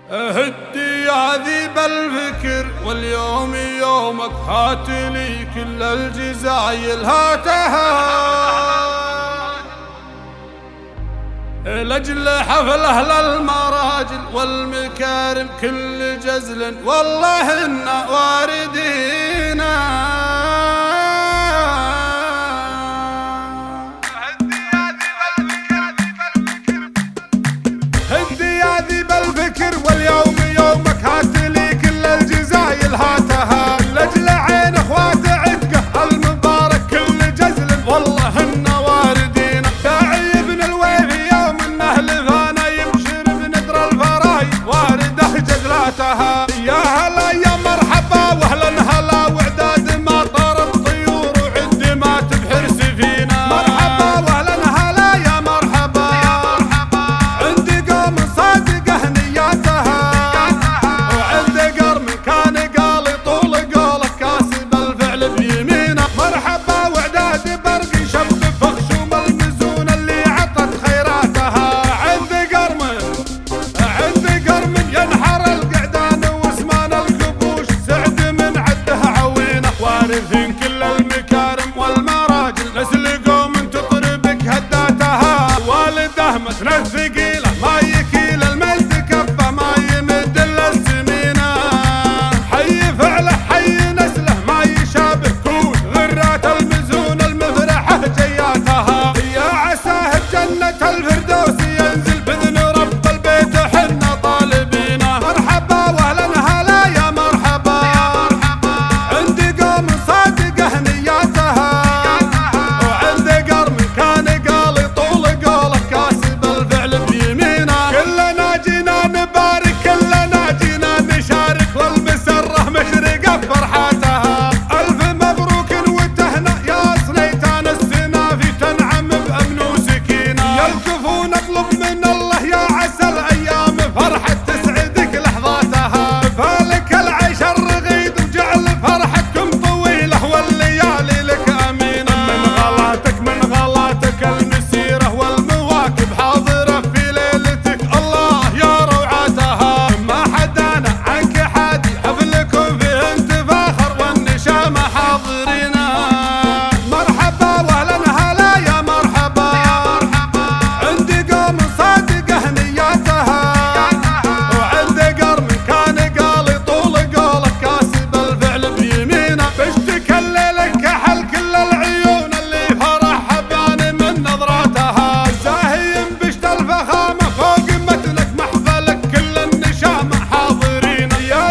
هدي يا ذيب الفكر واليوم يومك، هات لي كل الجزايل هاتها لأجل حفل أهل المراجل والمكارم كل جزل، والله إنا واردينا. هدي يا ذيب الفكر واليوم يومك، هات لي كل الجزايل هاتها لأجل عين اخوات عتقه المبارك كل جزل، والله إنا واردينا. داعي ابن الويفي يوم انه لفانا يبشر بندر الفراي وارده جزلاتها. يا هلا يا مرحبا واهلا هلا وعداد ما طار الطيور وعد ما تبحر سفينه. مرحبا واهلا هلا يا مرحبا، عندي قوم صادقه نياتها وعند قرم كان قالي طول قوله كاسب الفعل بيمينه. مرحبا وعداد برقي شب فخشوم المزون اللي عطت خيراتها، عند قرم ينحر القعدان واسمان الكبوش سعد من عده عوينه. وارثين كل المكارم والمراجل نسل قوم تطربك هداتها، والده مثل الثقيله ما يكيل المجد كفه ما يمد الا السمينه. حي فعله حي نسله ما يشابه كون غرات المزون المفرحه جياتها. يا عساه بجنه الفردوس ينزل باذن رب البيت حنا طالبينه. مرحبا واهلا هلا يا مرحبا، عندي قوم صادقه نياتها وعند قرم كان قالي طول قوله كاسب الفعل بيمينه. كلنا جينا نبارك كلنا جينا نشارك والمسره مشرقه بفرحاتها. الف مبروك وتهنأ يا صنيتان السنافي تنعم بامن وسكينه. يا الكفو نطلب من الله يا عسى الايام فرحه تسعدك لحظاتها. فالك العيش الرغيد وجعل فرحتكم طويله والليالي لك امينه. من غلاتك المسيره والمواكب حاضره في ليلتك، الله يا روعتها. ما حدانا عنك حادي حفلكم فيه انتفاخر والنشامه حاضرينا. مرحبا واهلا هلا يا مرحبا، عندي قوم صادقه نياتها وعند قرم كان قالي طول قوله كاسب الفعل بيمينه. بشتك الليله كحل كل العيون اللي فرحها بان من نظراتها. زاهيين بشت الفخامه فوق متنك محفلك كل النشامه حاضرين. يا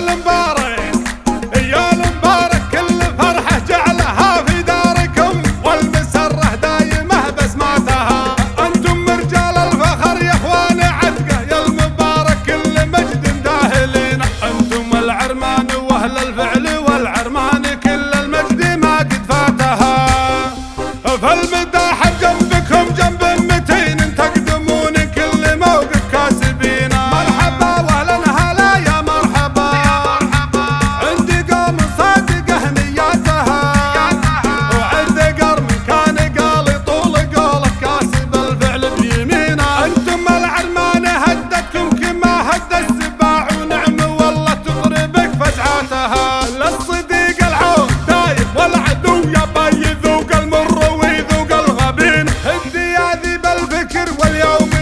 المبارك كل فرحه جعلها في داركم والمسره دايمه بسماتها. انتم رجال الفخر يا اخوان عتقه، يا المبارك كل مجد داهلين. انتم العرمان واهل الفعل والعرمان كل المجد ما قد فاتها. فالمداح جنبكم جنب متين تقدمون كل موقف كاسبين. مرحبا واهلا هلا يا مرحبا، عندي قوم صادقه نياتها وعند قرم كان قالي طول قوله كاسب الفعل بيمينه. انتم العرمان هدتكم كما هد السباع ونعم والله تضربك فزعاتها. للصديق العون دايم والعدو يبا يذوق المر ويذوق الغبين. هدي يا ذيب الفكر واليوم